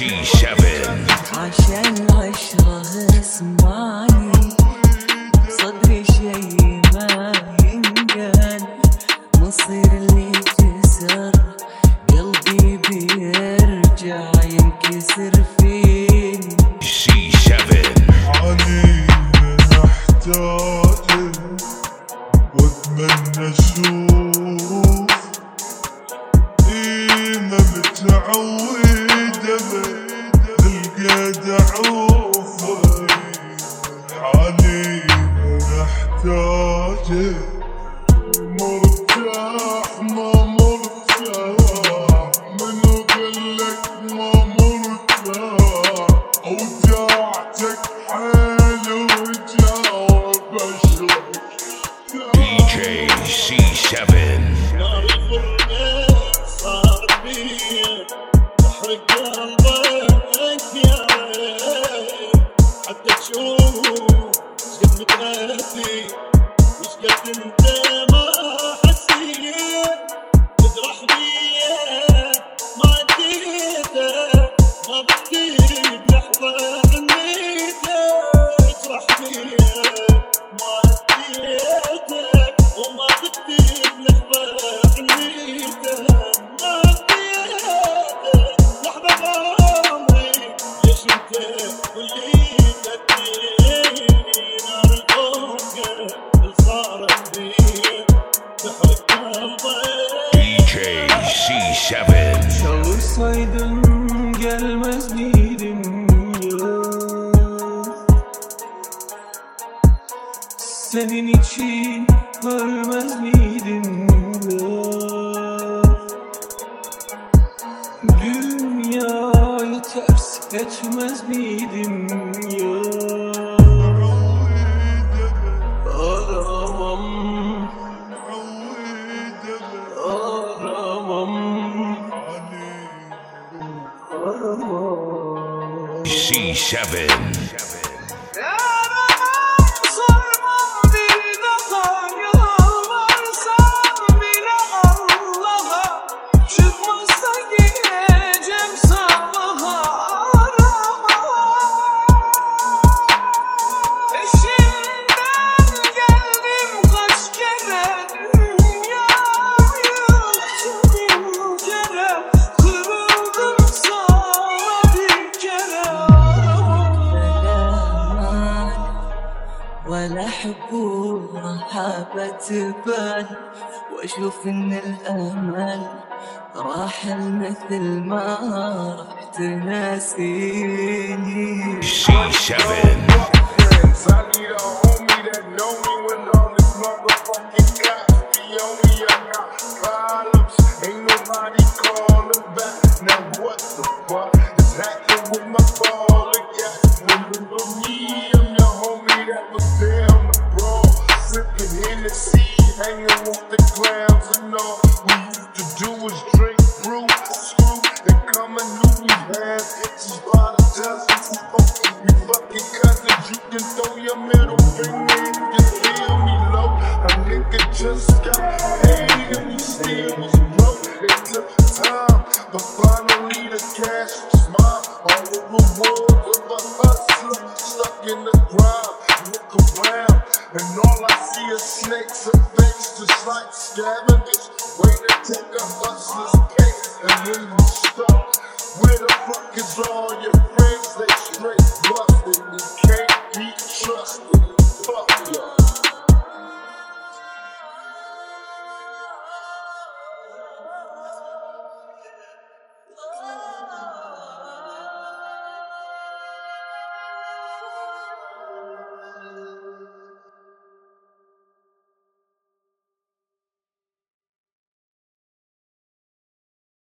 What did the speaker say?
C7 عشان العشرة اسمعني صدري شي ما ينقال مصير اللي كسر قلبي بيرجع ينكسر فيني C7 حالي محتاجه واتمنى اشوف ما متعودة بالقيد اعوف حالي محتاجه مرتاح ما مرتاح منو قلك ما مرتاح اوجاعتك حلو جاوب اشرب DJ C7 نار الفرقان صار بيا تحرق قلبك يا عين حتى تشوف شقد متأذي وشقد انت ما حسيت تجرح بيا ما اديتك ما بديت لحظة غنيتك تجرح بيا ما اديتك وما بديت لحظة غنيتك ما اديتك لحظة بعمري ليش انت كلي تديني نار الفرقة صارت بيا تحرق قلبي DJ C7 Çalışsaydın gelmez miydin ya? Senin için ölmez miydim ya? Dünyayı ters etmez miydim ya? Aramam, aramam C7 sormam bir daha yalvarsam bile Allah'a çıkmazsa gideceğim sabaha aramam peşinden geldim kaç kere dünyayı yıktım bin kere kırıldım sana bir kere aramam ولا حبوها حابة بال واشوف ان الامل راح مثل ما راح تناسيني C7 I need a homie that know me when all this motherfucking cops be on me. I got problems, ain't nobody calling back. Now what the fuck is happening with my baller? Yeah, remember me, I'm your homie that was down the brawl, sipping Hennessy, hanging with the clowns and all. We used to do was drink, brew, screw, and come and knew we had bitches by the dozens. We fucking cousins, you can throw your middle finger if you feel me low. A nigga just got paid and we still was broke. It took time, but finally the cash was mine. All the rewards of a hustler stuck in the grind. Look around, and all I see is snakes and fakes, just like scavengers. Way to take a hustler's pace, and then you stuck. Where the fuck is all